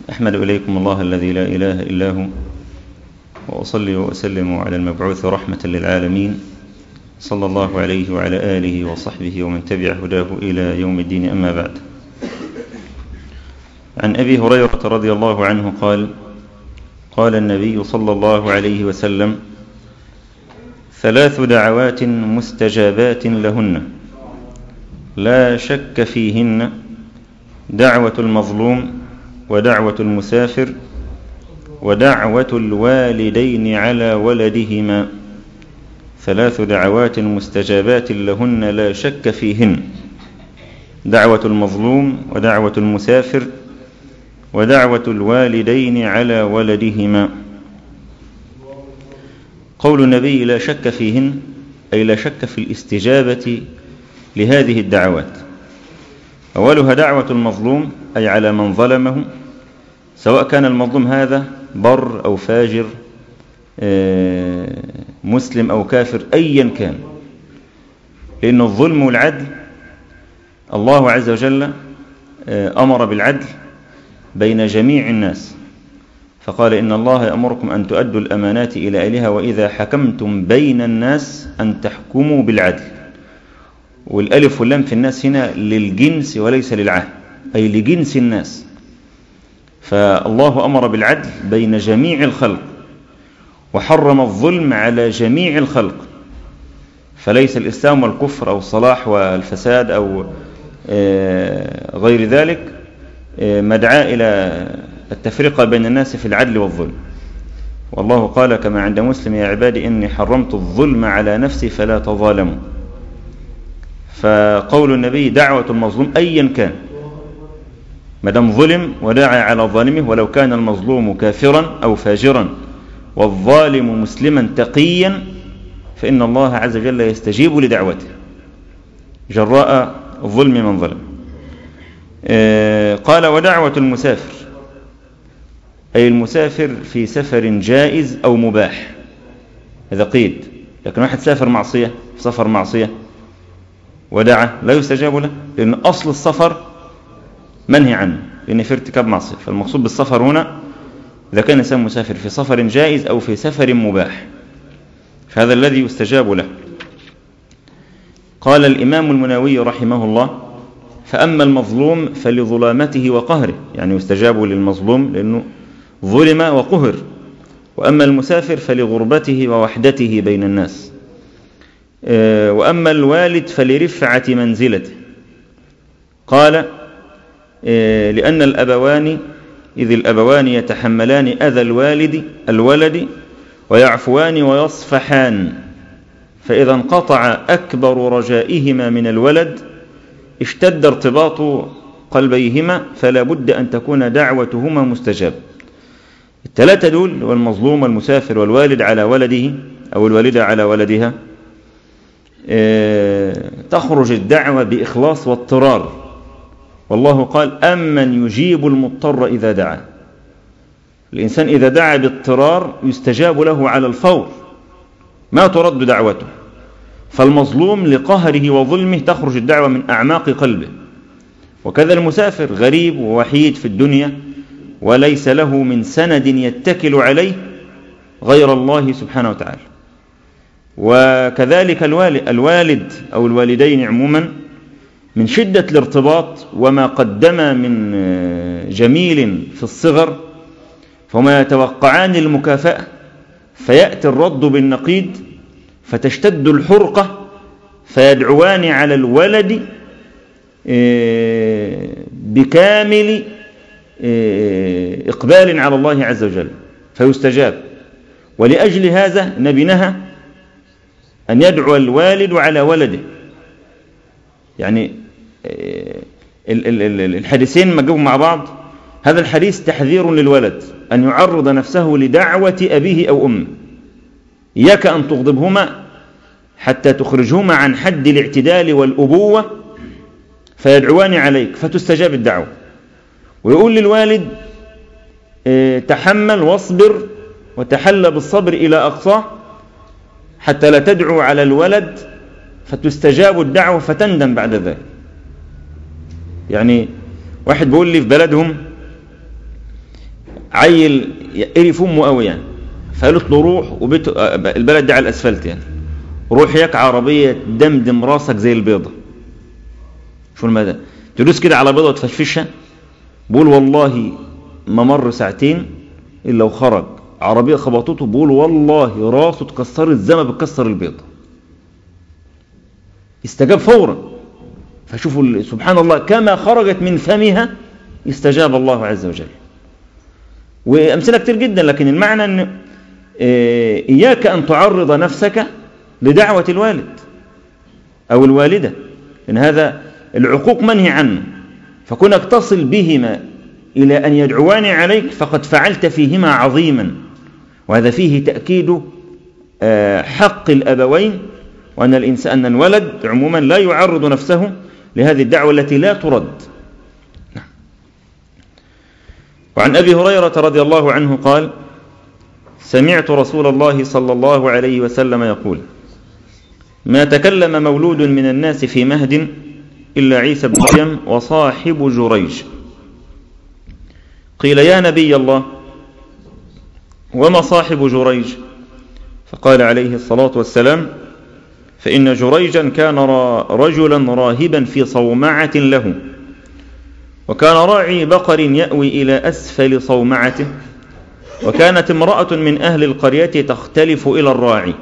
أحمد إليكم الله الذي لا إله إلا هو، وأصلي وأسلم على المبعوث رحمة للعالمين صلى الله عليه وعلى آله وصحبه ومن تبع هداه إلى يوم الدين. أما بعد، عن أبي هريرة رضي الله عنه قال: قال النبي صلى الله عليه وسلم: 3 دعوات مستجابات لهن لا شك فيهن: دعوة المظلوم، ودعوة المسافر، ودعوة الوالدين على ولدهما. 3 دعوات مستجابات لهن لا شك فيهن: دعوة المظلوم، ودعوة المسافر، ودعوة الوالدين على ولدهما. قول النبي لا شك فيهن، أي لا شك في الاستجابة لهذه الدعوات. أولها دعوة المظلوم، أي على من ظلمه، سواء كان المظلوم هذا بر أو فاجر، مسلم أو كافر، أيا كان، لأن الظلم والعدل الله عز وجل أمر بالعدل بين جميع الناس، فقال: إن الله يأمركم أن تؤدوا الأمانات إلى أهلها وإذا حكمتم بين الناس أن تحكموا بالعدل. والألف واللام في الناس هنا للجنس وليس للعهد، أي لجنس الناس. فالله أمر بالعدل بين جميع الخلق، وحرم الظلم على جميع الخلق. فليس الإسلام والكفر أو الصلاح والفساد أو غير ذلك مدعاة إلى التفرقة بين الناس في العدل والظلم. والله قال كما عند مسلم: يا عبادي إني حرمت الظلم على نفسي فلا تظالموا. فقول النبي دعوة المظلوم أيا كان، مدام ظلم ودعا على ظالمه، ولو كان المظلوم كافرا أو فاجرا والظالم مسلما تقيا، فإن الله عز وجل يستجيب لدعوته جراء الظلم من ظلم. قال: ودعوة المسافر، أي المسافر في سفر جائز أو مباح، هذا قيد. لكن واحد سافر معصية، في سفر معصية، ودعا، لا يستجاب له، لأن أصل السفر منهي عنه، لأن في ارتكاب معصية. فالمقصود بالسفر هنا إذا كان إنسان مسافر في سفر جائز أو في سفر مباح، فهذا الذي يستجاب له. قال الإمام المناوي رحمه الله: فأما المظلوم فلظلامته وقهره، يعني يستجاب للمظلوم لأنه ظلم وقهر. وأما المسافر فلغربته ووحدته بين الناس. وأما الوالد فلرفعة منزلته. قال: لأن الأبوان يتحملان أذى الولد ويعفوان ويصفحان، فإذا انقطع أكبر رجائهما من الولد اشتد ارتباط قلبيهما، فلا بد أن تكون دعوتهما مستجابة. 3 دول، والمظلوم والمسافر والوالد على ولده أو الوالدة على ولدها، تخرج الدعوة بإخلاص واضطرار. والله قال: أمن يجيب المضطر إذا دعا. الإنسان إذا دعا باضطرار يستجاب له على الفور، ما ترد دعوته. فالمظلوم لقهره وظلمه تخرج الدعوة من أعماق قلبه. وكذا المسافر غريب ووحيد في الدنيا، وليس له من سند يتكل عليه غير الله سبحانه وتعالى. وكذلك الوالد أو الوالدين عموما، من شدة الارتباط وما قدم من جميل في الصغر، فهما يتوقعان المكافأة، فيأتي الرد بالنقيض، فتشتد الحرقة، فيدعوان على الولد بكامل إقبال على الله عز وجل فيستجاب. ولأجل هذا النبي نهى أن يدعو الوالد على ولده. يعني الحديثين مجموع مع بعض. هذا الحديث تحذير للولد أن يعرض نفسه لدعوة أبيه أو أمه. إياك أن تغضبهما حتى تخرجهما عن حد الاعتدال والأبوة فيدعوان عليك فتستجاب الدعوة. ويقول للوالد: تحمل واصبر وتحلى بالصبر إلى أقصاه حتى لا تدعو على الولد فتستجاب الدعوة فتندم بعد ذلك. يعني واحد بيقول لي في بلدهم عيل قرف أمه قوي يعني، فقالت له روح وبيت البلد دي على الأسفلت يعني، روح ياك عربية دمدم راسك زي البيضة. شو المدى تدوس كده على بيضة وتفشفشها. بقول والله ما مر ساعتين إلا وخرج عربية خبطته، بقول والله راسه اتكسرت زي ما بتكسر البيضة. استجاب فورا. فشوفوا سبحان الله كما خرجت من فمها استجاب الله عز وجل. وأمثلة كتير جدا، لكن المعنى أن إياك أن تعرض نفسك لدعوة الوالد أو الوالدة، إن هذا العقوق منهي عنه، فكونك تصل بهما إلى أن يدعوان عليك فقد فعلت فيهما عظيما. وهذا فيه تأكيد حق الأبوين، وأن الإنسان أن الولد عموما لا يعرض نفسه لهذه الدعوة التي لا ترد. وعن أبي هريرة رضي الله عنه قال: سمعت رسول الله صلى الله عليه وسلم يقول: ما تكلم مولود من الناس في مهد إلا عيسى بن مريم وصاحب جريج. قيل: يا نبي الله، وما صاحب جريج؟ فقال عليه الصلاة والسلام: فإن جريجا كان رجلا راهبا في صومعة له، وكان راعي بقر يأوي إلى أسفل صومعته، وكانت امرأة من أهل القرية تختلف إلى الراعي،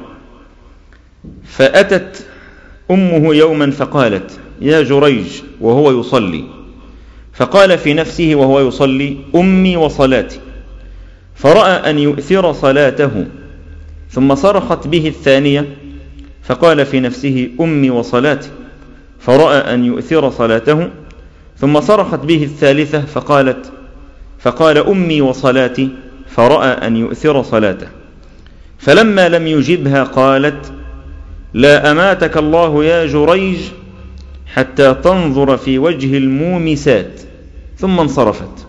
فأتت أمه يوما فقالت: يا جريج، وهو يصلي، فقال في نفسه وهو يصلي: أمي وصلاتي، فرأى أن يؤثر صلاته، ثم صرخت به الثانية، فقال في نفسه: أمي وصلاتي، فرأى أن يؤثر صلاته، ثم صرخت به الثالثة فقال: أمي وصلاتي، فرأى أن يؤثر صلاته. فلما لم يجبها قالت: لا أماتك الله يا جريج حتى تنظر في وجه المومسات، ثم انصرفت.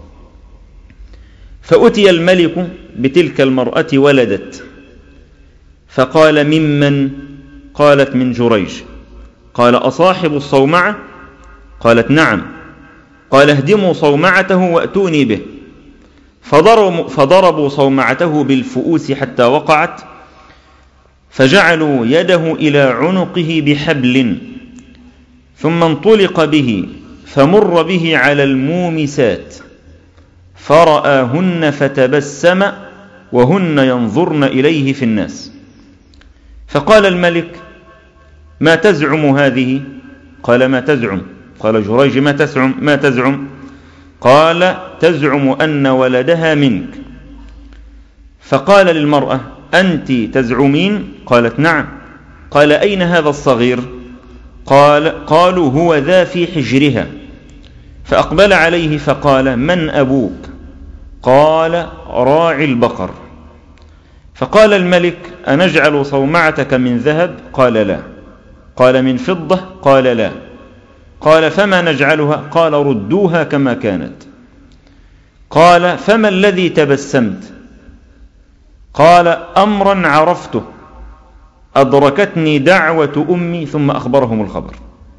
فأتي الملك بتلك المرأة ولدت، فقال: ممن؟ قالت: من جريج. قال: أصاحب الصومعة؟ قالت: نعم. قال: اهدموا صومعته وأتوني به. فضربوا صومعته بالفؤوس حتى وقعت، فجعلوا يده إلى عنقه بحبل، ثم انطلق به فمر به على المومسات، فرآهن فتبسم وهن ينظرن إليه في الناس. فقال الملك: ما تزعم هذه؟ قال: ما تزعم؟ قال جريج: ما تزعم؟ قال: تزعم أن ولدها منك. فقال للمرأة: أنت تزعمين؟ قالت: نعم. قال: أين هذا الصغير؟ قالوا: هو ذا في حجرها. فأقبل عليه فقال: من أبوك؟ قال: راعي البقر. فقال الملك: أنجعل صومعتك من ذهب؟ قال: لا. قال: من فضة؟ قال: لا. قال: فما نجعلها؟ قال: ردوها كما كانت. قال: فما الذي تبسمت؟ قال: أمرا عرفته، أدركتني دعوة أمي. ثم أخبرهم الخبر.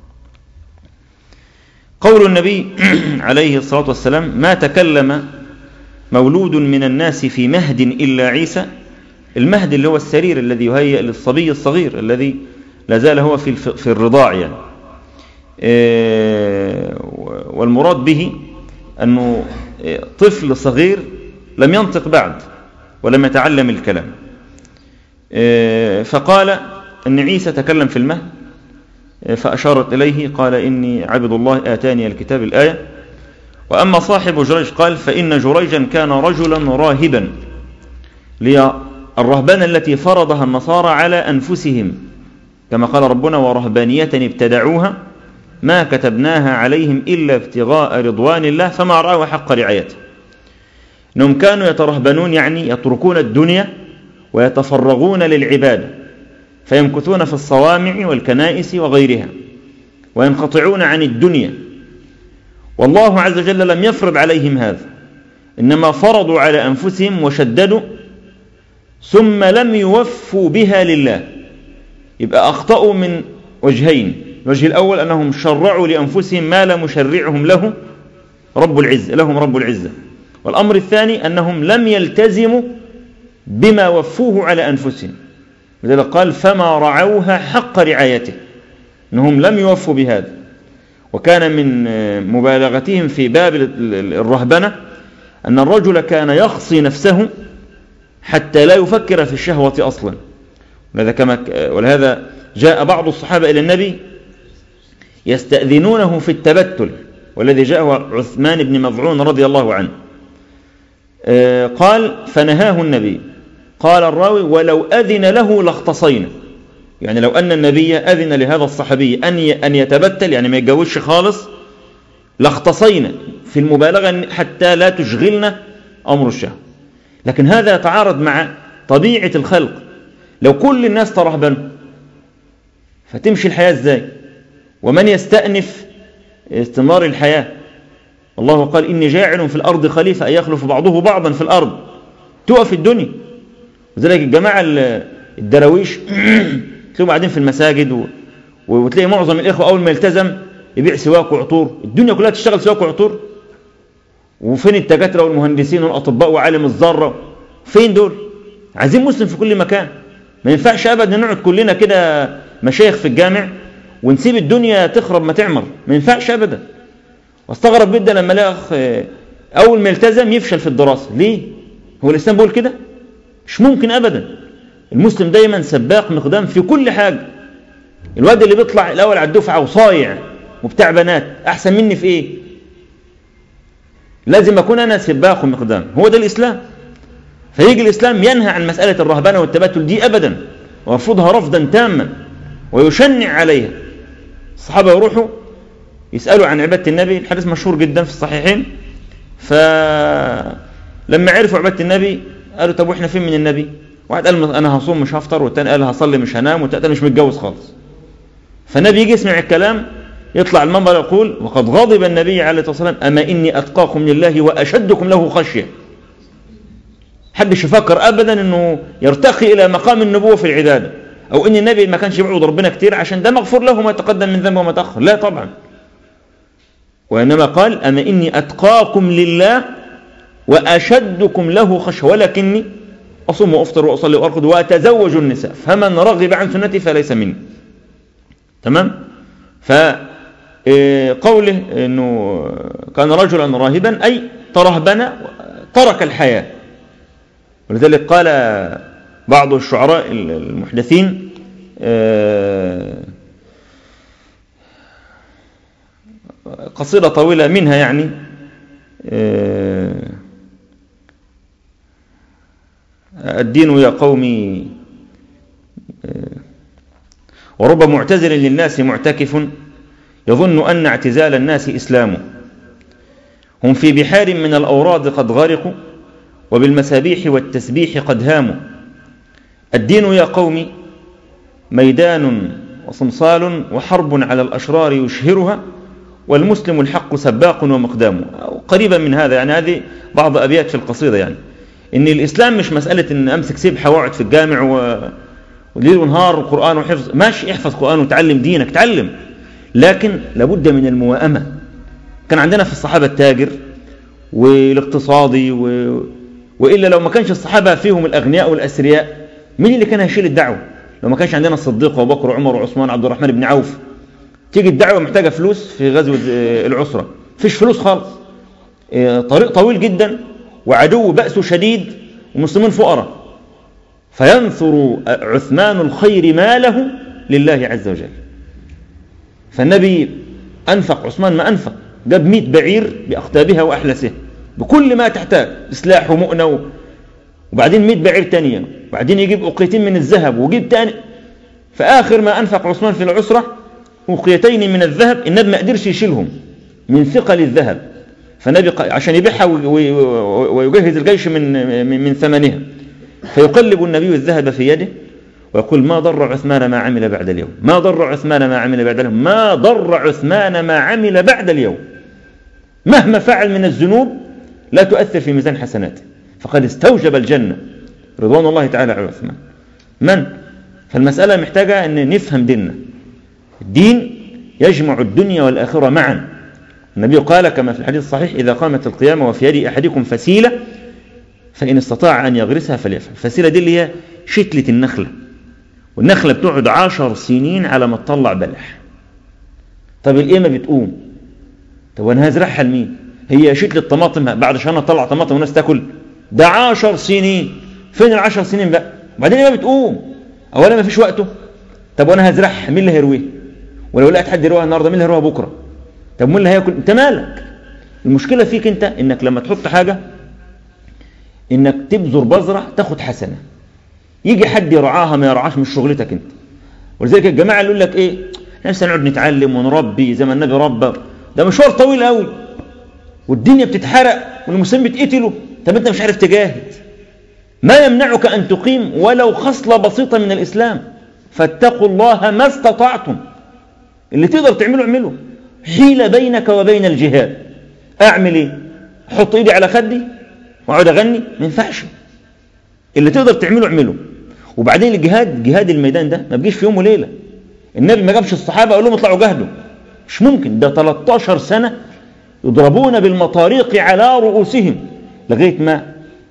قول النبي عليه الصلاة والسلام: ما تكلم مولود من الناس في مهد إلا عيسى. المهد اللي هو السرير الذي يهيأ للصبي الصغير الذي لا زال هو في الرضاع يعني. والمراد به أنه طفل صغير لم ينطق بعد ولم يتعلم الكلام. فقال أن عيسى تكلم في المهد، فأشارت إليه، قال: إني عبد الله آتاني الكتاب، الآية. وأما صاحب جريج قال: فإن جريجا كان رجلا راهبا، للرهبان التي فرضها النصارى على أنفسهم، كما قال ربنا: ورهبانية ابتدعوها ما كتبناها عليهم إلا ابتغاء رضوان الله فما رأوا حق رعايته. إنهم كانوا يترهبنون، يعني يتركون الدنيا ويتفرغون للعبادة، فيمكثون في الصوامع والكنائس وغيرها وينقطعون عن الدنيا. والله عز وجل لم يفرض عليهم هذا، إنما فرضوا على أنفسهم وشددوا، ثم لم يوفوا بها لله. يبقى أخطأوا من وجهين: الوجه الأول أنهم شرعوا لأنفسهم ما لا مشرعهم لهم رب العزة. والأمر الثاني أنهم لم يلتزموا بما وفوه على أنفسهم، لذلك قال فما رعوها حق رعايته، أنهم لم يوفوا بهذا. وكان من مبالغتهم في باب الرهبنة أن الرجل كان يخصي نفسه حتى لا يفكر في الشهوة أصلا. ولهذا جاء بعض الصحابة إلى النبي يستأذنونه في التبتل، والذي جاءه عثمان بن مظعون رضي الله عنه. قال فنهاه النبي. قال الراوي ولو أذن له لاختصينا، يعني لو أن النبي أذن لهذا الصحابي أن يتبتل، يعني ما يتجوزش خالص، لاختصينا في المبالغة حتى لا تشغلنا أمر الشهوة. لكن هذا يتعارض مع طبيعة الخلق. لو كل الناس ترهبن فتمشي الحياة ازاي؟ ومن يستأنف استمرار الحياة؟ الله قال إني جاعل في الأرض خليفة، أي يخلف بعضه بعضا في الأرض، تقف الدنيا. وذلك الجماعة الدراويش تلاقوا قاعدين في المساجد وتلاقي معظم الإخوة أول ما يلتزم يبيع سواك وعطور، الدنيا كلها تشتغل سواك وعطور. وفين الدكاترة والمهندسين والأطباء وعالم الذرة؟ فين دول؟ عايزين مسلم في كل مكان. ما ينفعش أبدا نقعد كلنا كده مشايخ في الجامع ونسيب الدنيا تخرب ما تعمر، ما ينفعش أبدا. واستغرب جدا لما الاقي أول ما يلتزم يفشل في الدراسة. ليه؟ هو الإسلام بيقول كده؟ مش ممكن أبدا. المسلم دايما سباق مقدام في كل حاجة. الواد اللي بيطلع الأول على الدفعة وصايع وبتاع بنات أحسن مني في إيه؟ لازم أكون أنا سباق مقدام. هو ده الإسلام. فيجي الإسلام ينهى عن مسألة الرهبنة والتبتل دي أبدا، ويرفضها رفضا تاما ويشنع عليها. الصحابة يروحوا يسألوا عن عبادة النبي، الحديث مشهور جدا في الصحيحين. فلما عرفوا عبادة النبي قالوا طب وإحنا فين من النبي؟ واحد قال أنا هصوم مش هفطر، والتاني قال هصلي مش هنام، والتالت مش متجوز خالص. فالنبي يجي يسمع الكلام يطلع المنبر يقول وقد غضب النبي عليه الصلاة والسلام أما إني أتقاكم لله وأشدكم له خشية. حدش يفكر أبدا أنه يرتقي إلى مقام النبوة في العبادة، أو أن النبي ما كانش يعبد ربنا كتير عشان ده مغفور له ما تقدم من ذنبه وما تأخر. لا طبعا. وإنما قال أما إني أتقاكم لله وأشدكم له خشية ولكني أصوم وأفطر وأصلي وأرقد وأتزوج النساء فمن رغب عن سنتي فليس مني. تمام؟ فقوله أنه كان رجلا راهبا أي ترهبن ترك الحياة. ولذلك قال بعض الشعراء المحدثين قصيدة طويلة منها يعني الدين يا قومي ورب معتزل للناس معتكف يظن أن اعتزال الناس إسلام هم في بحار من الأوراد قد غرقوا وبالمسابيح والتسبيح قد هاموا الدين يا قومي ميدان وصمصال وحرب على الأشرار يشهرها والمسلم الحق سباق ومقدام. قريبا من هذا يعني هذه بعض أبيات في القصيدة يعني إن الإسلام مش مسألة إن أمسك سبحة وأقعد في الجامع وليل ونهار القرآن وحفظ. ماشي احفظ قرآن وتعلم دينك تعلم، لكن لابد من الموائمة. كان عندنا في الصحابة التاجر والاقتصادي وإلا لو ما كانش الصحابة فيهم الأغنياء والأثرياء مين اللي كان هيشيل الدعوة؟ لو ما كانش عندنا الصديق وبكر وعمر وعثمان عبد الرحمن بن عوف. تيجي الدعوة محتاجة فلوس في غزوة العسرة، فيش فلوس خالص، طريق طويل جدا وعدو بأسه شديد ومسلمين فقراء، فينثر عثمان الخير ماله لله عز وجل. فالنبي أنفق عثمان ما أنفق، جاب 100 بعير بأقتابها وأحلسها بكل ما تحتاج سلاح ومؤنة وبعدين 100 بعير تانية، وبعدين يجيب أقيتين من الذهب ويجيب تاني. فآخر ما أنفق عثمان في العسرة أقيتين من الذهب النبي ما قدرش يشيلهم من ثقل الذهب، فالنبي عشان يبيعها ويجهز الجيش من ثمنها فيقلب النبي الذهب في يده ويقول ما ضر عثمان ما عمل بعد اليوم، ما ضر عثمان ما عمل بعد اليوم، ما ضر عثمان ما عمل بعد اليوم. مهما فعل من الذنوب لا تؤثر في ميزان حسناته، فقد استوجب الجنة رضوان الله تعالى على عثمان. فالمسألة محتاجة أن نفهم ديننا. الدين يجمع الدنيا والآخرة معا، النبي قال كما في الحديث الصحيح: إذا قامت القيامة وفي يد أحدكم فسيلة فإن استطاع أن يغرسها فليفعل. الفسيلة دي اللي هي شتلة النخلة، والنخلة بتقعد 10 سنين على ما تطلع بلح. طب القيمة بتقوم، طب وانا هزرعها لمين؟ هي شتلة طماطم بعد شهر تطلع طماطم والناس تاكل؟ ده 10 سنين. فين ال10 سنين بقى؟ وبعدين ما بتقوم، اولا ما فيش وقته. طب وانا هزرعها مين اللي هيرويها؟ ولو لقيت حد يرويها النهارده مين اللي هيرويها بكره؟ طب مين اللي هياكل؟ انت مالك؟ المشكله فيك انت، انك لما تحط حاجه انك تبذر بذره تاخد حسنه، يجي حد يرعاها ما يرعاش، مش شغلتك انت. ولذلك الجماعه اللي يقول لك ايه، نفسنا نقعد نتعلم ونربي زي ما النبي ربى، ده مشوار طويل قوي والدنيا بتتحرق والمسلمين بيتقتلوا. طب انت مش عارف تجاهد. ما يمنعك ان تقيم ولو خصله بسيطه من الاسلام؟ فاتقوا الله ما استطعتم. اللي تقدر تعمله اعمله. حيل بينك وبين الجهاد. اعمل ايه؟ احط ايدي على خدي واقعد اغني؟ ما ينفعش. اللي تقدر تعمله اعمله. وبعدين الجهاد، جهاد الميدان ده ما بيجيش في يوم وليله. النبي ما جابش الصحابه قال لهم اطلعوا جاهدوا، مش ممكن. ده 13 سنه يضربون بالمطاريق على رؤوسهم لغايه ما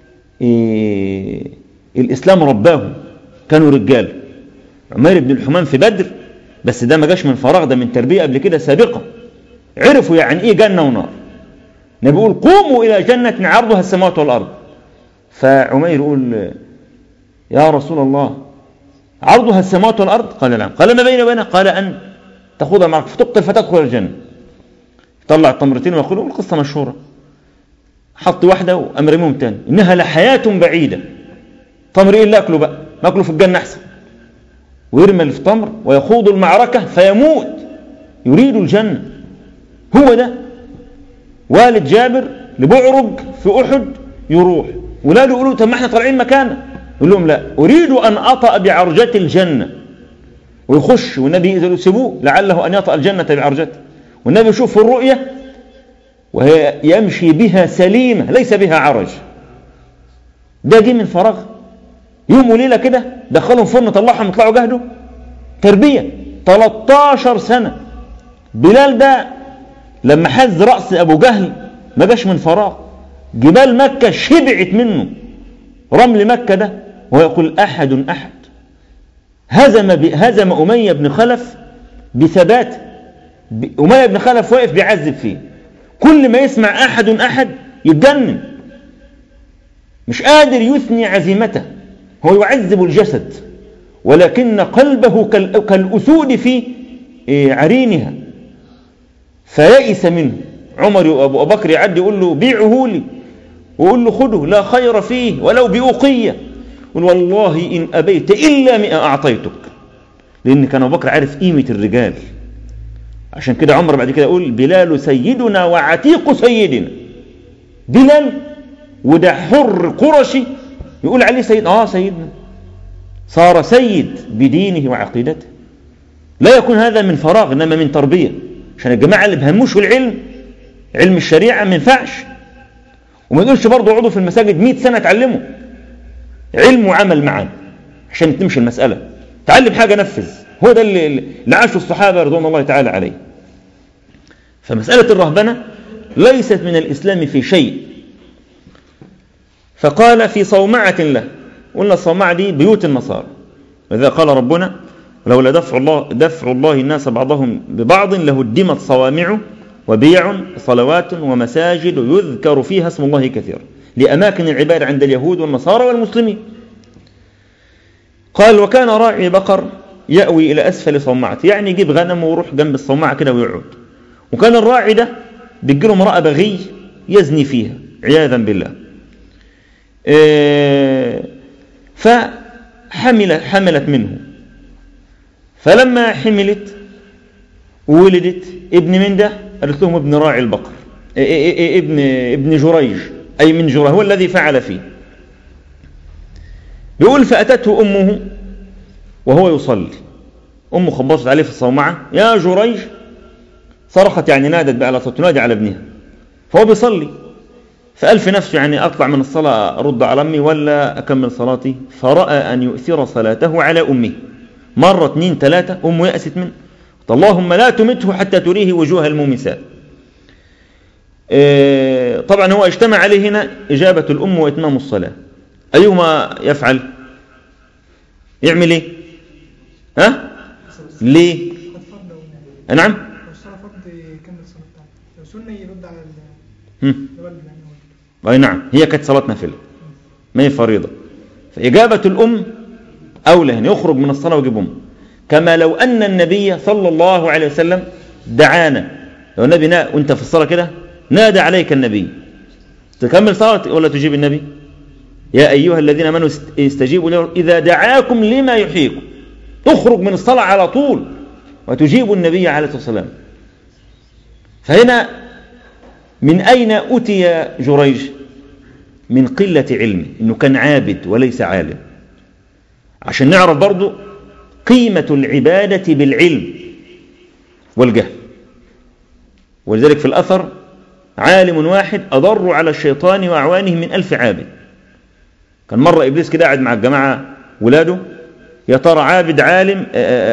الاسلام رباهم، كانوا رجال. عمير بن الحمام في بدر، بس ده ما جاش من فراغ، ده من تربيه قبل كده سابقه. عرفوا يعني ايه جنه ونار. النبي يقول قوموا الى جنه عرضها السماوات والارض. فعمير يقول يا رسول الله عرضها السماوات والارض؟ قال نعم. قال ما بيني وبينها؟ قال ان تخوض معك فتقتل فتدخل الجنه. طلع التمرتين ويقولوا القصه مشهوره. حط واحده وقام رميهم تاني. انها لحياه بعيده. تمر ايه اللي اكله بقى؟ ماكله في الجنه احسن. ويرمي اللي في تمر ويخوض المعركه فيموت يريد الجنه. هو ده والد جابر لبعرج في احد يروح، ولاده يقولوا طب ما احنا طالعين مكانه، يقول لهم لا اريد ان اطأ بعرجة الجنه. ويخش والنبي يقول سيبوه لعله ان يطأ الجنه بعرجته. والنبي يشوف في الرؤيه وهي يمشي بها سليمه ليس بها عرج. ده جه من فراغ. يوم وليله كده دخلهم فرن طلعهم يطلعوا جهدوا. تربيه 13 سنه. بلال ده لما حز رأس أبو جهل ما جاش من فراغ. جبال مكة شبعت منه. رمل مكة ده ويقول أحد أحد. هزم أمية بن خلف بثبات. أمية بن خلف واقف بيعذب فيه، كل ما يسمع أحد أحد يتجنن، مش قادر يثني عزيمته. هو يعذب الجسد ولكن قلبه كالأسود في عرينها. فيئس منه. عمر وابو بكر يعدي يقول له بيعه لي، ويقول له خده لا خير فيه ولو بأوقية. يقول والله إن أبيت إلا 100 أعطيتك. لأن كان أبو بكر عارف قيمة الرجال. عشان كده عمر بعد كده يقول بلال سيدنا وعتيق سيدنا. بلال وده حر قرشي يقول عليه سيد. سيدنا صار سيد بدينه وعقيدته. لا يكون هذا من فراغ إنما من تربية. عشان الجماعة اللي بهموش العلم، علم الشريعة ما ينفعش. وما يقولش برضه اقعدوا في المساجد 100 سنة تعلموا. علم وعمل معا عشان تمشي المسألة. تعلم حاجة نفذ. هو ده اللي عاشوا الصحابة رضوان الله تعالى عليه. فمسألة الرهبنة ليست من الإسلام في شيء. فقال في صومعة له. قلنا الصومعة دي بيوت النصارى. وإذا قال ربنا لولا دفع الله الناس بعضهم ببعض لهدمت صوامع وبيع صلوات ومساجد يذكر فيها اسم الله كثيرا لأماكن العبادة عند اليهود والنصارى والمسلمين. قال وكان راعي بقر يأوي إلى أسفل صومعته، يعني يجيب غنم ويروح جنب الصومعة كده ويقعد. وكان الراعي ده بيجيله امرأة بغي يزني فيها عياذا بالله. فحملت منه. فلما حملت ولدت ابن من ده قالت لهم ابن راعي البقر، ابن جريج، أي من جريج هو الذي فعل فيه. يقول فأتته أمه وهو يصلي. أمه خبصت عليه في الصومعة يا جريج، صرخت يعني نادت بقى تنادي على ابنها، فهو بيصلي. فقال في نفسه يعني أطلع من الصلاة أرد على أمي ولا أكمل صلاتي. فرأى أن يؤثر صلاته على أمه. مرة 2 3 أمه يأست منه. اللهم لا تمته حتى تريه وجوه المومسات. طبعا هو اجتمع عليه هنا إجابة الأم وإتمام الصلاة، أيهما يفعل؟ يعمل إيه؟ ها؟ ليه؟ نعم؟ أي نعم، هي كانت صلاة نافلة ما هي فريضة، فإجابة الأم أولى أن يخرج من الصلاة ويجيب أم، كما لو أن النبي صلى الله عليه وسلم دعانا، لو النبي وأنت في الصلاة كده نادى عليك النبي، تكمل صلاة ولا تجيب النبي؟ يا أيها الذين آمنوا استجيبوا له إذا دعاكم لما يحييكم، تخرج من الصلاة على طول وتجيب النبي عليه الصلاة والسلام. فهنا من أين أتي جريج؟ من قلة علمه، إنه كان عابد وليس عالم، عشان نعرف برضو قيمة العبادة بالعلم والجهل. ولذلك في الأثر عالم واحد أضر على الشيطان وأعوانه من 1000 عابد. كان مرة إبليس كده قاعد مع الجماعة ولاده، يا ترى عابد عالم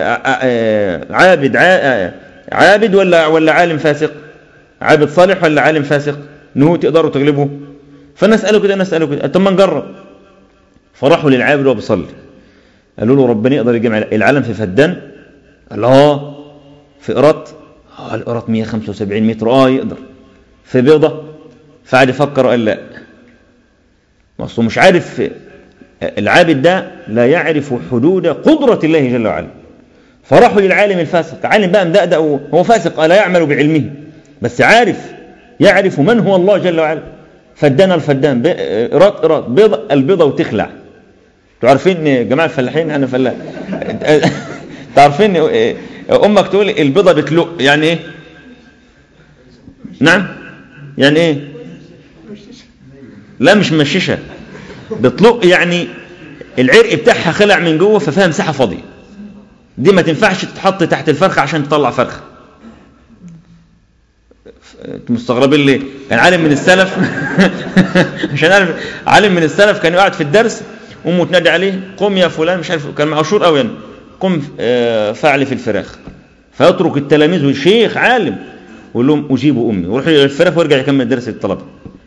عابد ولا عالم فاسق، عابد صالح ولا عالم فاسق، إنه تقدروا تغلبه. فنسأله كده طب ما نجرب. فراحوا للعابد وهو بيصلي، قالوا له ربنا يقدر يجمع العالم في فدان؟ قال في قراط، القراط 175 متر، يقدر. في بيضة؟ فقعد يفكر وقال لا، اصله مش عارف، العابد ده لا يعرف حدود قدرة الله جل وعلا. فراحوا للعالم الفاسق، عالم بقى مدقدق، هو فاسق لا يعمل بعلمه بس يعرف من هو الله جل وعلا. فدان الفدان، قراط بيضة، البيضة وتخلع. تعرفين يا جماعة الفلاحين، أنا فلاح، تعرفين أمك تقول البيضة بتلق، يعني إيه؟ نعم، يعني إيه؟ لا مش مششة، بتلق يعني العرق بتاعها خلع من جوه ففيها مساحة فاضية، دي ما تنفعش تتحط تحت الفرخة عشان تطلع فرخة. مستغربين ليه؟ كان عالم من السلف عشان عالم من السلف كان يقعد في الدرس، أمه تنادي عليه قم يا فلان، مش عارف، كان مشهور قوي يعني، قم فعل في الفراخ، فيترك التلاميذ والشيخ عالم ويقول لهم أجيبوا أمي، ويروح للفراخ ويرجع يكمل الدرس للطلبة.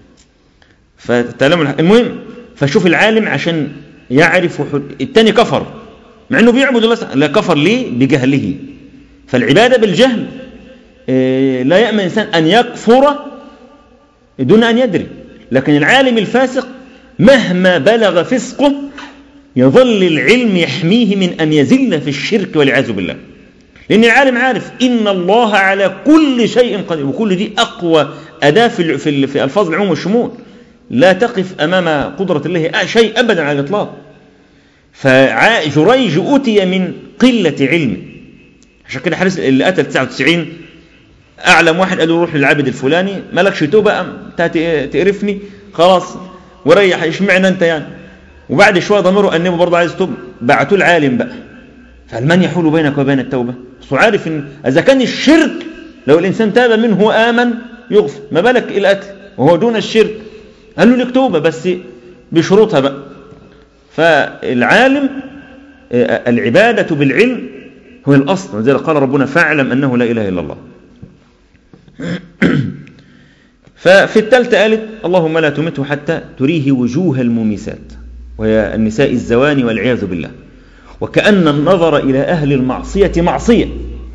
المهم، فشوف العالم عشان يعرف التاني كفر مع انه بيعبد الله، لا كفر ليه؟ بجهله. فالعبادة بالجهل لا يأمن إنسان أن يكفر دون أن يدري. لكن العالم الفاسق مهما بلغ فسقه يظل العلم يحميه من أن يزل في الشرك والعياذ بالله، لأن العالم عارف إن الله على كل شيء قدير، وكل دي أقوى أداة في ألفاظ العموم والشمول، لا تقف أمام قدرة الله شيء أبدا على الإطلاق. فجريج أتي من قلة علمه، عشان كده حارس اللي قتل 99 أعلم واحد قال له روح للعابد الفلاني، مالكش توبة تقرفني خلاص وريح، اشمعنا أنت يعني. وبعد شوية ضميره أنه برضه عايز توب، بعتوا العالم بقى، فالمن يحول بينك وبين التوبة؟ بس عارف إن إذا كان الشرك لو الإنسان تاب منه وآمن يغفر، ما بالك القتل وهو دون الشرك؟ قال له لك توبة بس بشروطها بقى. فالعالم العبادة بالعلم هو الأصل، وذلك قال ربنا فاعلم أنه لا إله إلا الله. ففي الثالثة قالت اللهم لا تمته حتى تريه وجوه المومسات، وهي النساء الزواني والعياذ بالله. وكأن النظر إلى أهل المعصية معصية.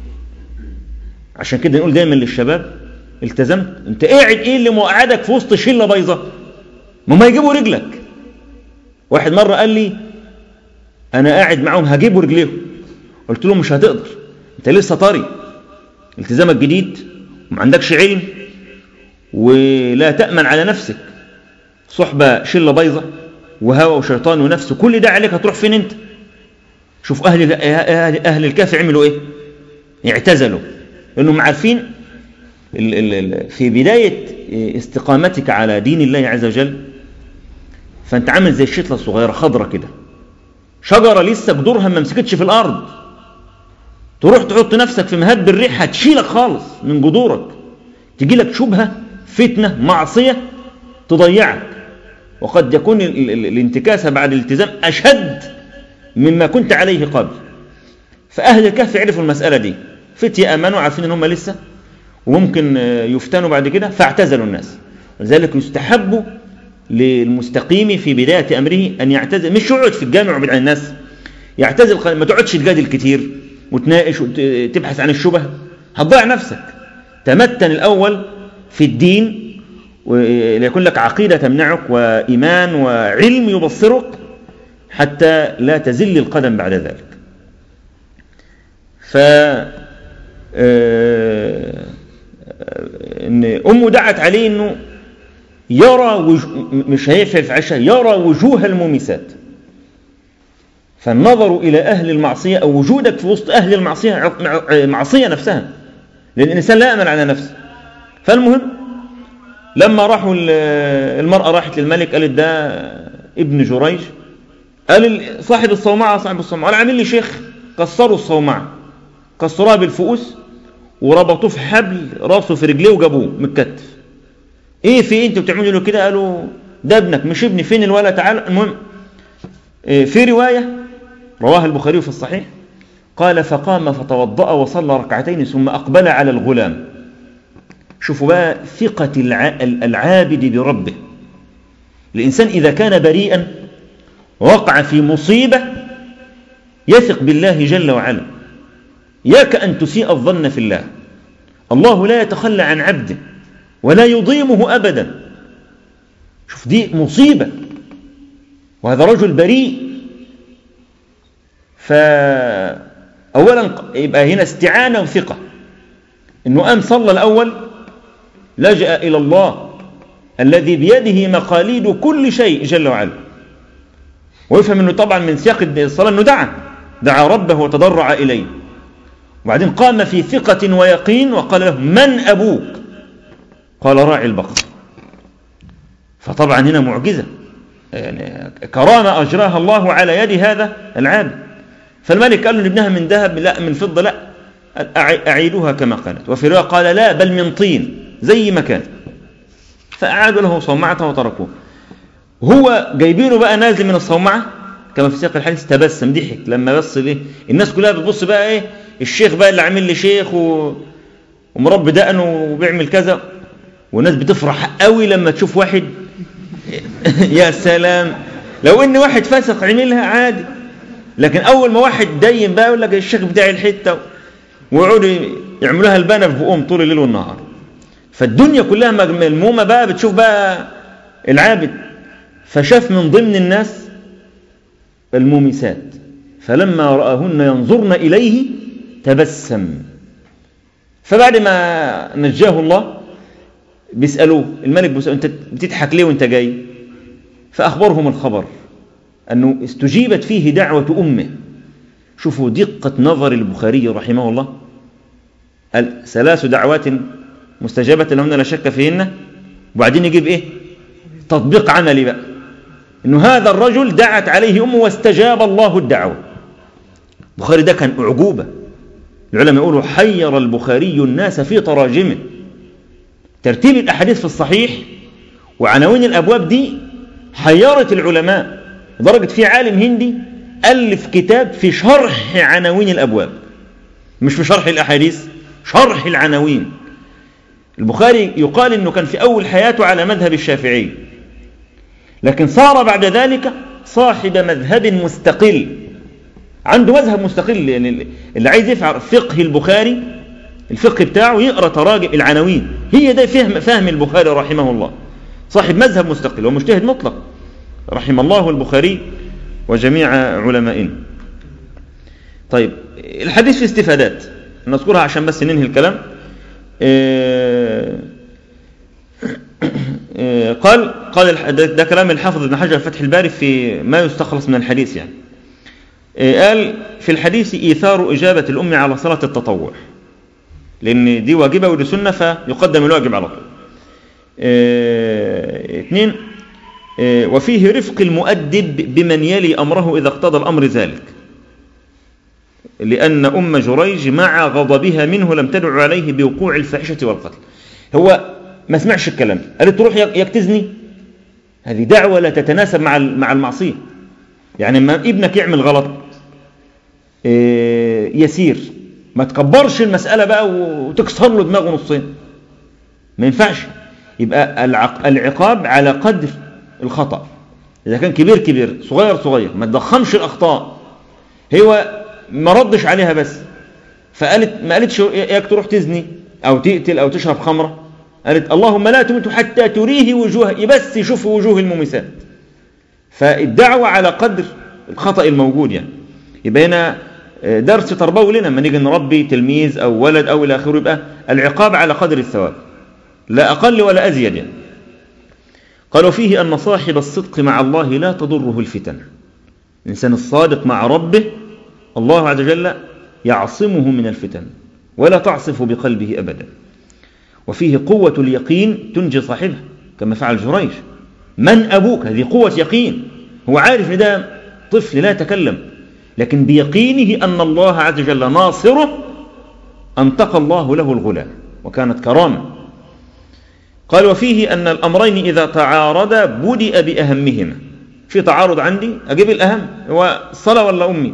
عشان كده نقول دايما للشباب التزمت، انت قاعد ايه اللي موقعدك في وسط شلة بيضة؟ ما يجيبوا رجلك. واحد مرة قال لي انا قاعد معهم هجيبوا رجليهم، قلت له مش هتقدر، انت لسه طري، التزامك جديد وما عندكش علم ولا تأمن على نفسك، صحبة شلة بيضة وهوى وشيطان ونفس، كل ده عليك، هتروح فين انت؟ شوف أهل الكهف عملوا ايه؟ اعتزلوا، لأنهم عارفين في بداية استقامتك على دين الله عز وجل فأنت عامل زي الشتلة الصغيرة خضرة كده، شجرة لسه جذورها ما مسكتش في الأرض، تروح تحط نفسك في مهب الريح هتشيلك خالص من جذورك، تجي لك شبهة فتنة معصية تضيعك، وقد يكون الانتكاسة بعد الالتزام أشد مما كنت عليه قبل. فأهل الكهف عرفوا المسألة دي، فتية أمنوا عارفين ان هم لسه، وممكن يفتنوا بعد كده، فاعتزلوا الناس. ولذلك يستحب للمستقيم في بداية أمره أن يعتزل، مش يقعد في الجامع وبعد عن الناس، يعتزل، ما تقعدش تجادل كتير وتناقش وتبحث عن الشبه، هتضيع نفسك. تمتن الأول في الدين ليكون لك عقيدة تمنعك وإيمان وعلم يبصرك حتى لا تزل القدم بعد ذلك. إن أمه دعت عليه إنه يرى مش هيفعل في عشاء، يرى وجوه المومسات. فالنظر إلى أهل المعصية أو وجودك في وسط أهل المعصية معصية نفسها، لأن الإنسان لا يأمن على نفسه. فالمهم لما راحوا المرأة راحت للملك، قالت ده ابن جريج، قال صاحب الصومعة قال عامل لي شيخ، كسروا الصومعة، كسروها بالفؤوس وربطوه في حبل راسه في رجليه وجابوه متكتف. ايه في انت بتعملوا له كده؟ قالوا ده ابنك. مش ابني، فين الولد؟ تعال. المهم في رواية رواها البخاري في الصحيح، قال فقام فتوضأ وصلى ركعتين ثم أقبل على الغلام. شوفوا بقى ثقة العابد بربه. الإنسان إذا كان بريئا وقع في مصيبة يثق بالله جل وعلا. ياك أن تسيء الظن في الله. الله لا يتخلى عن عبده ولا يضيمه أبدا. شوف دي مصيبة، وهذا رجل بريء. فأولا يبقى هنا استعانة وثقة، إنه قام صلى الأول، لجأ إلى الله الذي بيده مقاليد كل شيء جل وعلا. ويفهم أنه طبعا من سياق الصلاة أنه دعا ربه وتضرع إليه. وبعدين قام في ثقة ويقين وقال له من أبوك؟ قال راعي البقر. فطبعا هنا معجزة، يعني كرامة أجراها الله على يد هذا العابد. فالملك قال له ابنها من ذهب؟ لا. من فضة؟ لا. أعيدوها كما قالت. وفي رواية قال لا بل من طين زي ما كان. فأعادوا له صومعته وتركوه. هو جايبينه بقى نازل من الصومعة كما في سياق الحديث، تبسم، ضحك لما بص ليه. الناس كلها بتبص بقى ايه الشيخ بقى اللي عامل لي شيخ ومربي دقنه وبيعمل كذا. والناس بتفرح قوي لما تشوف واحد يا سلام، لو ان واحد فاسق عملها عادي، لكن اول ما واحد دايم بقى يقول لك الشيخ بتاع الحته، ويقعدوا يعملوها البنا في بقهم طول الليل والنهار. فالدنيا كلها ملمومه بقى بتشوف بقى العابد. فشاف من ضمن الناس المومسات، فلما رآهن ينظرن إليه تبسم. فبعد ما نجاه الله بيسألوه الملك، بيسألوه أنت بتضحك ليه وأنت جاي؟ فأخبرهم الخبر أنه استجيبت فيه دعوة أمه. شوفوا دقة نظر البخاري رحمه الله، 3 دعوات مستجابة لهن لا شك فيهن. وبعدين يجيب إيه؟ تطبيق عملي بقى، إنه هذا الرجل دعت عليه أمه واستجاب الله الدعوة. البخاري ده كان أعجوبة. العلماء يقولوا حير البخاري الناس في تراجمه. ترتيب الأحاديث في الصحيح وعناوين الأبواب دي حيرت العلماء، لدرجة في عالم هندي ألف كتاب في شرح عناوين الأبواب، مش في شرح الأحاديث، شرح العناوين. البخاري يقال إنه كان في أول حياته على مذهب الشافعي، لكن صار بعد ذلك صاحب مذهب مستقل، عنده مذهب مستقل. يعني اللي عايز يفهم فقه البخاري، الفقه بتاعه يقرأ تراجم العناوين. هي ده فهم البخاري رحمه الله، صاحب مذهب مستقل ومجتهد مطلق رحم الله البخاري وجميع علمائنا. طيب الحديث في استفادات نذكرها عشان بس ننهي الكلام. قال ده كلام الحافظ ابن حجر فتح الباري في ما يستخلص من الحديث. يعني قال في الحديث إيثار إجابة الأم على صلاة التطوع، لأن دي واجبة ودي سنة فيقدم الواجب على طول. 2 وفيه رفق المؤدب بمن يلي أمره إذا اقتضى الأمر ذلك، لأن أم جريج مع غضبها منه لم تدع عليه بوقوع الفاحشة والقتل. هو ما سمعش الكلام، قالت تروح يكتزني، هذه دعوة لا تتناسب مع المعصية. يعني ما ابنك يعمل غلط يسير ما تكبرش المسألة بقى وتكسر له دماغه نصين، ما ينفعش. يبقى العقاب على قدر الخطأ، إذا كان كبير كبير، صغير صغير، ما تضخمش الأخطاء. هو ما ردش عليها بس، ما قالتش إياك تروح تزني أو تقتل أو تشرب خمرة، قالت اللهم لا تمت حتى تريه وجوه، بس يشوف وجوه الممسات. فالدعوة على قدر الخطأ الموجود يعني. يبقى هنا درس تربوي لنا لما نيجي نربي تلميذ أو ولد أو إلى آخره، يبقى العقاب على قدر الثواب لا أقل ولا أزيد يعني. قالوا فيه أن صاحب الصدق مع الله لا تضره الفتن. الإنسان الصادق مع ربه الله عز وجل يعصمه من الفتن ولا تعصف بقلبه أبدا. وفيه قوة اليقين تنجي صاحبه كما فعل جريج. من أبوك؟ هذه قوة يقين، هو عارف ان ده طفل لا يتكلم، لكن بيقينه أن الله عز وجل ناصره أنتقى الله له الغلام، وكانت كرامة. قال وفيه أن الأمرين إذا تعارضا بدأ بأهمهما. في تعارض عندي أجيب الأهم، هو الصلاة ولا أمي.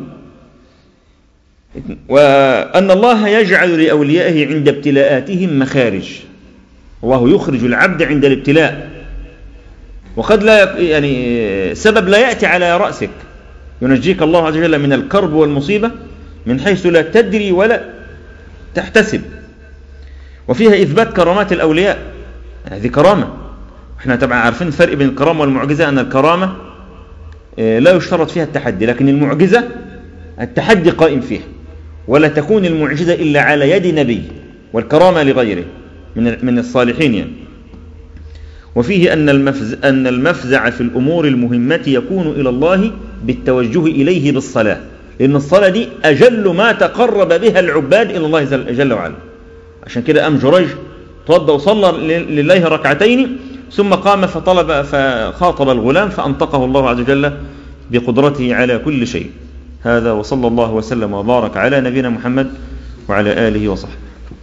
وأن الله يجعل لأوليائه عند ابتلاءاتهم مخارج، الله يخرج العبد عند الابتلاء، وقد لا يعني سبب لا يأتي على رأسك، ينجيك الله عز وجل من الكرب والمصيبة من حيث لا تدري ولا تحتسب. وفيها إثبات كرامات الأولياء، هذه كرامة. احنا طبعا عارفين الفرق بين الكرامة والمعجزة، أن الكرامة لا يشترط فيها التحدي، لكن المعجزة التحدي قائم فيها، ولا تكون المعجزة إلا على يد نبي، والكرامة لغيره من الصالحين يعني. وفيه أن المفزع في الأمور المهمة يكون إلى الله بالتوجه إليه بالصلاة، لأن الصلاة دي أجل ما تقرب بها العباد إلى الله جل وعلا. عشان كده أم جريج توضى وصلى لله ركعتين، ثم قام فخاطب الغلام فأنطقه الله عز وجل بقدرته على كل شيء. هذا وصلى الله وسلم وبارك على نبينا محمد وعلى آله وصحبه.